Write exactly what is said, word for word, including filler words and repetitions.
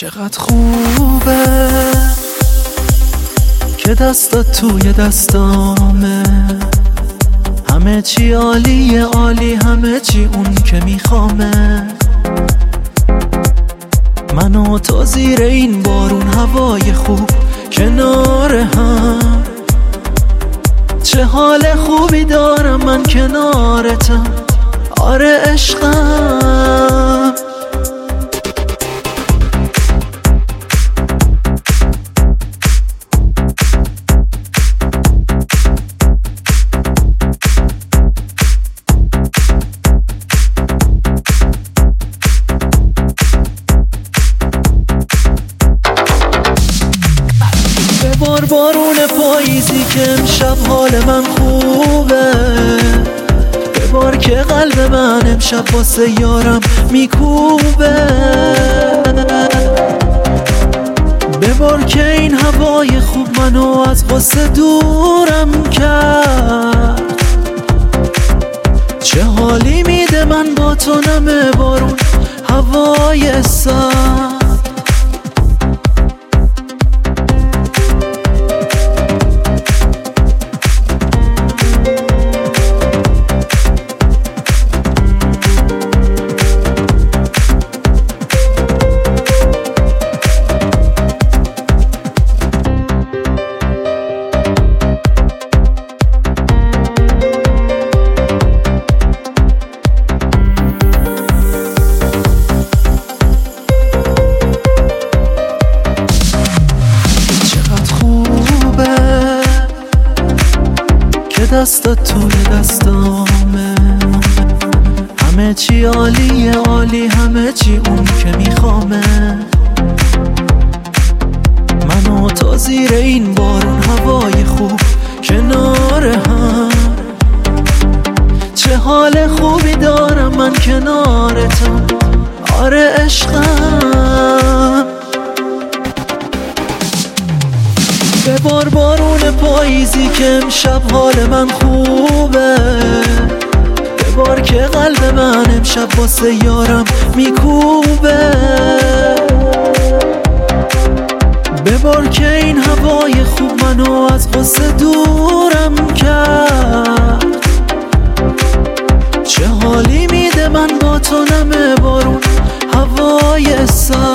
چقدر خوبه که دستات توی دستامه، همه چی عالیه عالی، همه چی اون که میخوامه. من و تو زیر این بارون، هوای خوب کنار هم، چه حال خوبی دارم من کنارتم. آره عشقم، ببار بارون پاییزی که امشب حال من خوبه، ببار که قلب من امشب واسه یارم میکوبه، ببار که این هوای خوب منو از غصه دورم کرد. چه حالی میده من با تو نم بارون، هوای سرد. دستات توی دستامه، همه چی عالیه عالی، همه چی اون که میخوامه. من و تو زیر این بارون، هوای خوب کنار هم، چه حال خوبی دارم من کنارتم. آره عشقم، ببار بارون پاییزی که امشب حال من خوبه، ببار که قلب من امشب واسه یارم میکوبه، ببار که این هوای خوب منو از غصه دورم کرد. چه حالی میده من با تو نم بارون، هوای سرد.